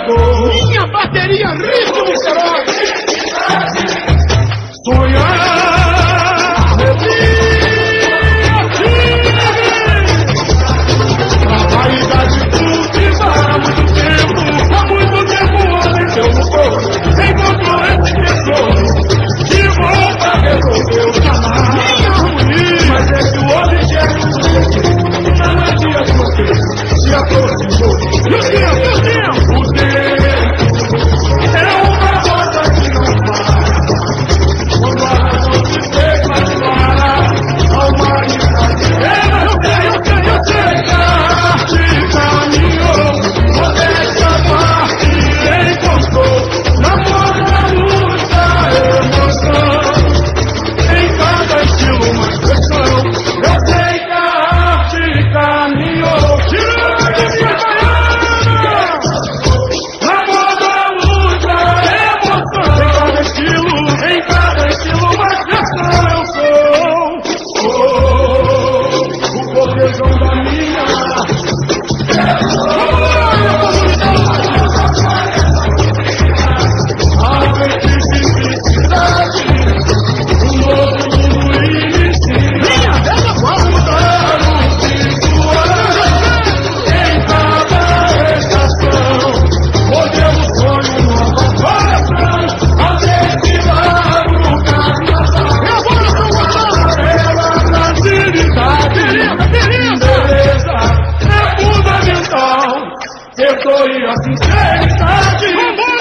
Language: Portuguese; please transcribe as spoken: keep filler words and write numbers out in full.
sou. Minha bateria ritmo, será? Sonhar, a idade cultiva há muito tempo, há muito tempo homem seu motor encontrou essa pessoa que volta resolveu chamar. Minha ruim, mas é que o objeto não é dia de você se aproximou. E o tempo, e o tempo? O tempo é uma roda que não para. Quando a razão se declara, a humanidade é Eu sei, eu sei, eu sei. arte caminhou, modéstia parte encontrou, na forma luta, emoção, em cada estilo uma expressão. Eu sei que a arte caminhou, tirando minha baiana, na moda, luta, emoção, em cada estilo, em cada estilo uma expressão. Eu sou, sou o poderzão da minha arte. A autenticidade, um novo mundo inicia. Mudar o visual em cada estação. Modelo sonho, nova fação, ao desfilar o carnaval. Ela tranquilidade, beleza é fundamental. Perdoe a sinceridade.